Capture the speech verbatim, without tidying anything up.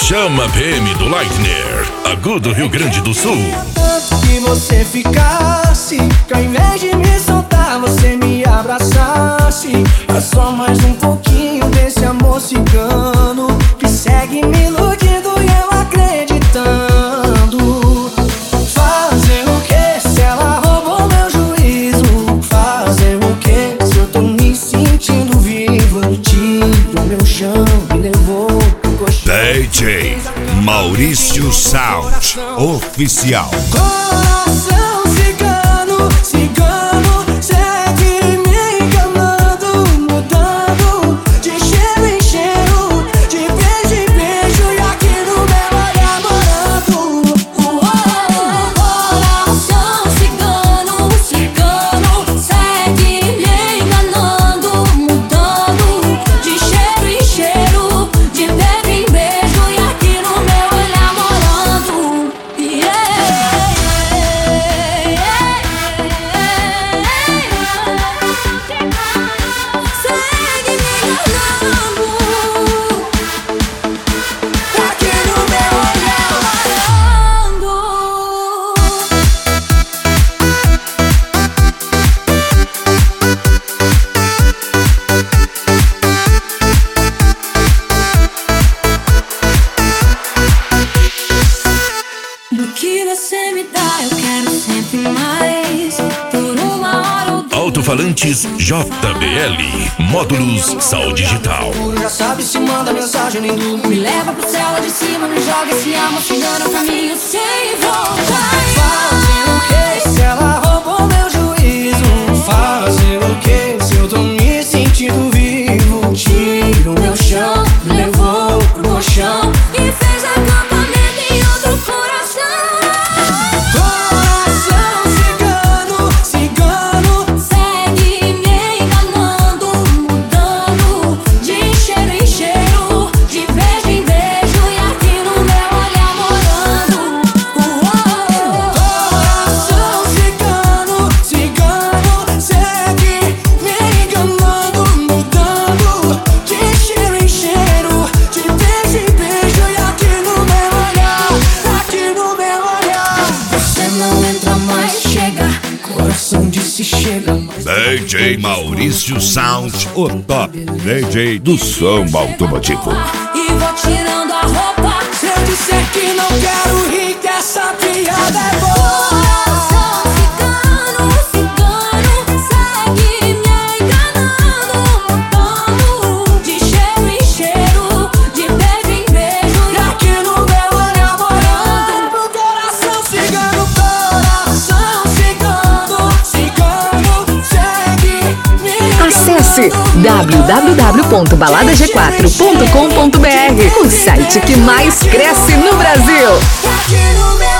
Chama a P M do Lightner, Agudo Rio Grande do Sul. Tanto que você ficasse, que ao invés de me soltar, você me abraçasse. É só mais um pouquinho desse amor cigano que segue me iludindo e eu acreditando. Fazer o que se ela roubou meu juízo? Fazer o que se eu tô me sentindo vivo? Eu tiro meu chão e levou pro colchão. D J Maurício Sound Oficial. Coração cigano, cigano, segue me enganando, mudando de cheiro em cheiro, de beijo em beijo e aqui no meu olhar morando. Coração cigano, cigano, segue me enganando, mudando de cheiro em cheiro, de beijo em beijo e aqui no meu olhar morando. Yeah. Segue me enganando, Aqui no meu olhar morando. Do que você me dá, eu quero sempre mais. Por uma hora ou duas. Alto-falantes J B L, módulos Sal Digital. já sabe se manda mensagem nem dúvida. Me leva pro céu lá de cima, me joga esse amor cigano, caminho sem volta. Fazer o que se ela roubou meu juízo? Fazer o que se eu tô me sentindo vivo? Tiro meu chão, me levou pro colchão. E fez acampamento em outro coração. Coração cigano, cigano, Segue me enganando, mudando de cheiro em cheiro, de beijo em beijo e aqui no meu olhar morando. coração cigano, cigano, segue me enganando, mudando de cheiro em cheiro, de beijo em beijo e aqui no meu olhar, aqui no meu olhar. Você não entra mais, chega, coração disse chega. D J Maurício Sound, o top D J do som automotivo. E vou tirando a roupa. Se eu disser que não quero rir, que essa piada é boa. Coração cigano, cigano, segue me enganando, mudando de cheiro em cheiro, de beijo em beijo E aqui no meu olhar morando. Pro coração cigano, coração cigano, cigano, segue me Acesse w w w ponto balada g quatro ponto com ponto b r, o site que mais cresce no Brasil. aqui no meu